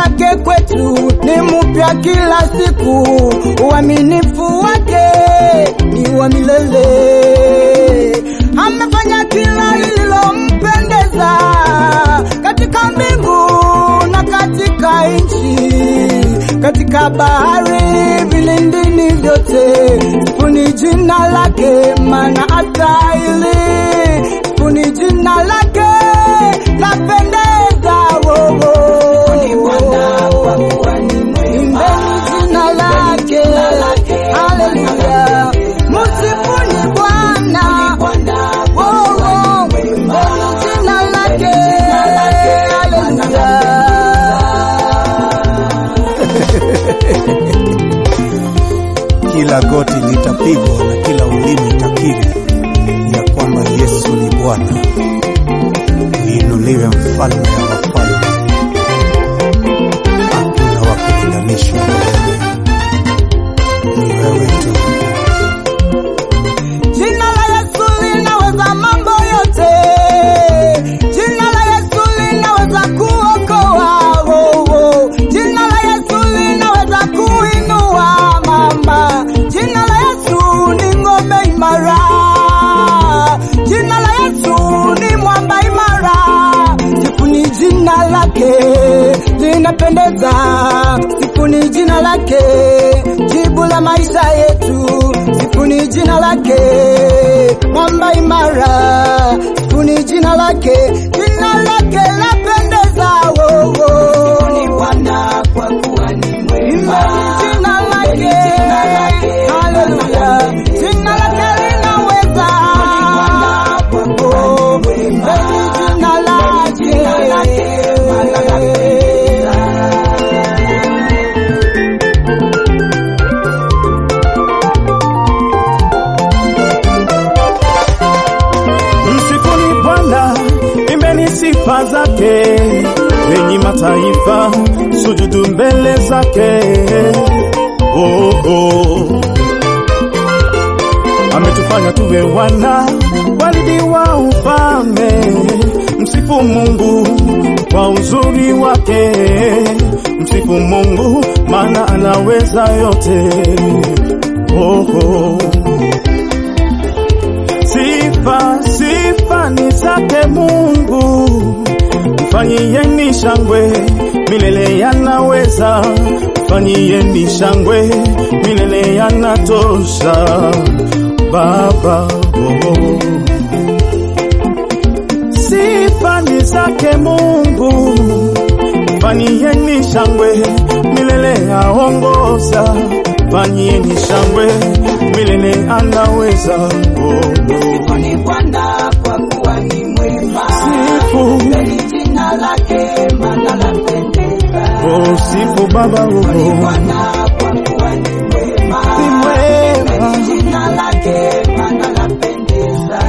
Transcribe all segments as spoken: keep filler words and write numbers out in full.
zake kwetu ni mpya kila siku, uaminifu wake ni wa milele. Amefanya kila lililompendeza katika mbingu na katika nchi, katika bahari vilindini vyote. Sifuni jina lake maana astahili, sifuni jina lake lapendeza. Sifuni Bwana kwa kuwa ni mwema, jina lake, haleluya. Msifuni Bwana, oh oh, jina lake, haleluya. Kila goti litapigwa na kila ulimi itakiri ya kwamba Yesu ni Bwana. Uinuliwe mfalme wa wafalme, hakuna wa kulinganishwa na wewe, ni wewe tu. Jina la Yesu linaweza mambo yote, jina la Yesu linaweza kuokoa, oh, oh. Jina la Yesu linaweza kuinua mama, jina la Yesu ni ngome imara, jina la Yesu ni mwamba imara. Sifuni jina lake linapendeza, sifuni jina lake jibu la maisha yetu, sifuni jina lake mwamba imara, sifuni jina lake, jina lake lapendeza, oh, oh. Sifuni Bwana kwa kuwa ni mwema, jina lake, haleluya, jina lake linaweza, oh, jina lake, msifuni Bwana, imbeni sifa zake, enyi mataifa sujudu mbele zake. Oh, oh. Ametufanya tuwe wana walidi wa ufalme, msifu Mungu kwa uzuri wake, msifu Mungu maana anaweza yote. Oh, oh. Sifa, sifa ni zake Mungu, mfanyieni shangwe milele yanaweza, mfanyieni shangwe milele yanatosha Baba. Oh. Sifa ni zake Mungu, mfanyieni shangwe milele aongoza, mfanyieni shangwe milele anaweza. Oh. Sifuni Bwana kwa kuwa ni mwema, Sifu jina lake maana lapendeza, oh, sifu Baba. Sifuni Bwana kwa kuwa ni mwema, Ni mwema, jina lake maana lapendeza.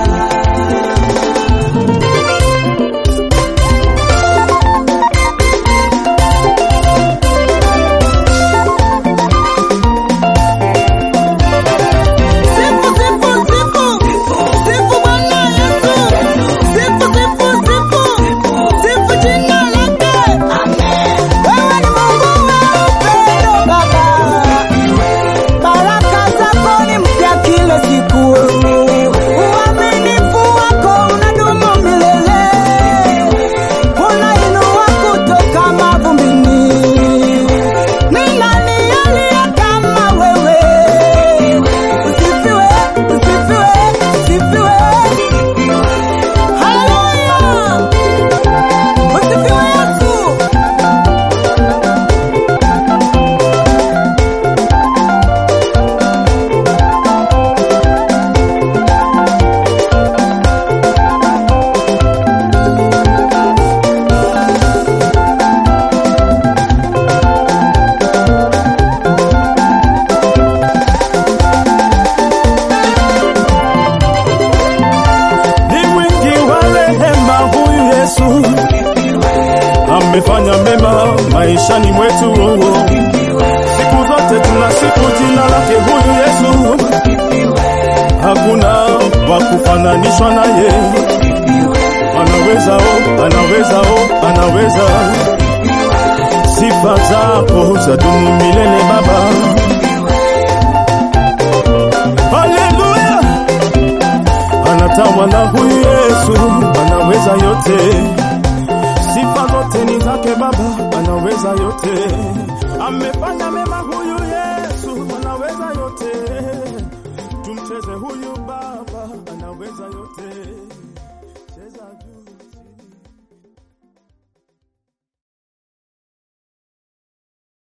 amefanya mema maishani mwetu. Siku zote tunasifu jina lake huyu Yesu, hakuna wa kufananishwa naye. Anaweza, oh, anaweza, oh, anaweza. sifa zako zadumu milele Baba. Haleluya, anatawala huyu Yesu, anaweza yote. Sifa zote ni zake Baba, anaweza yote. Amefanya mema huyu Yesu, anaweza yote. Tumcheze huyu Baba, anaweza yote. Cheza